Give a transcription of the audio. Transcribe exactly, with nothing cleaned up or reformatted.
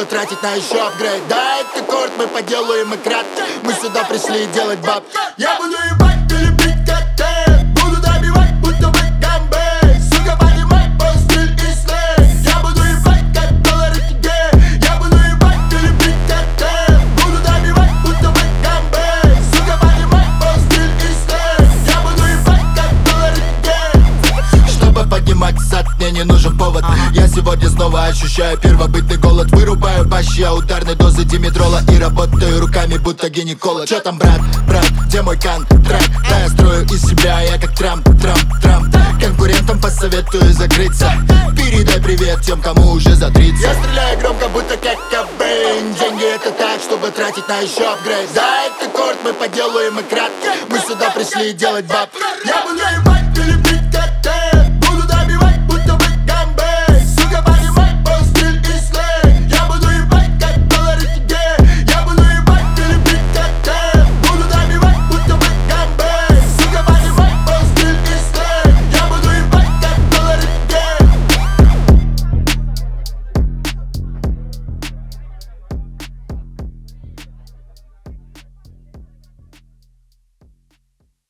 чтобы тратить на еще апгрейд. Да, это корт, мы поделаем и крат. Мы сюда пришли делать баб. Я буду ебать или бить как ты. Буду добивать, будто бы гамбей. Сука, поднимай мой стиль и слей. Я буду ебать как доллары тебе. Я буду ебать или бить как ты. Буду добивать, будто бы гамбей. Сука, поднимай мой стиль и слей. Я буду ебать как доллары тебе. Чтобы поднимать сад, мне не нужен повод. Я сегодня снова ощущаю первобытный голод. Вырубаю бащи, я ударной дозы димедрола. И работаю руками, будто гинеколог. Чё там, брат, брат, где мой контракт? Да, я строю из себя, я как Трамп, Трамп, Трамп. Конкурентам посоветую закрыться. Передай привет тем, кому уже за тридцать. Я стреляю громко, будто как Кобейн. Деньги это так, чтобы тратить на еще апгрейд. Да, это корт, мы поделаем и крат. Мы сюда пришли делать баб. Я буду ебать